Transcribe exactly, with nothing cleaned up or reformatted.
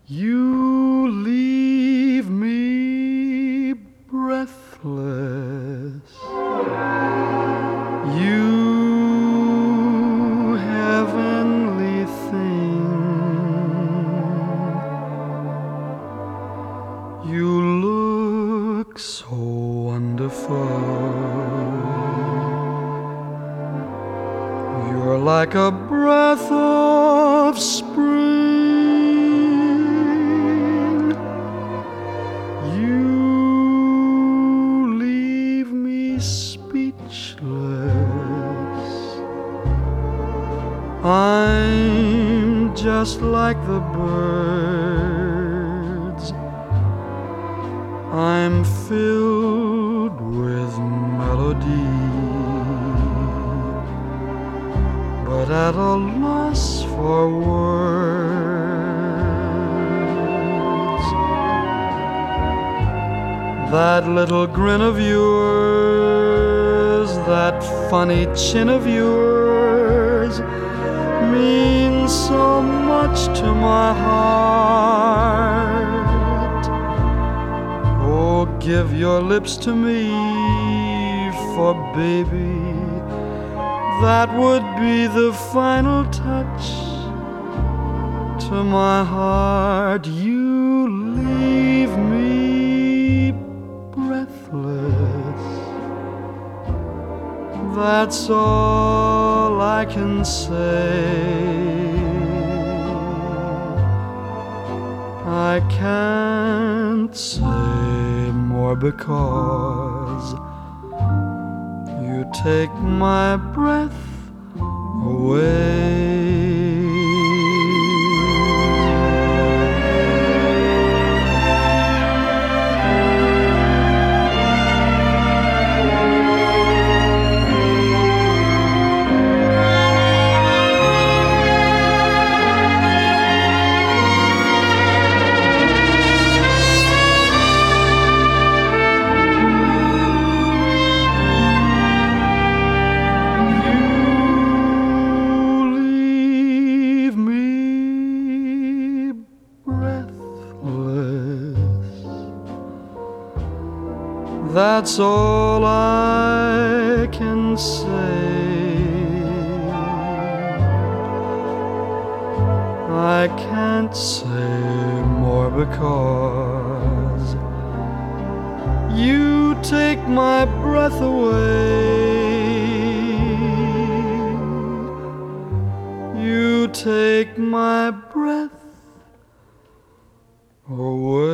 You leave me breathless. You heavenly thing. You look so wonderful. You're like a breath of spring. You leave me speechless. I'm just like the birds. I'm filled with melody, but at a loss for words. That little grin of yours, that funny chin of yours, means so much to my heart. Oh, give your lips to me, for baby, that would be the final touch to my heart. You leave me breathless. That's all I can say. I can't say more because you take my breath away. That's all I can say. I can't say more because you take my breath away. You take my breath away.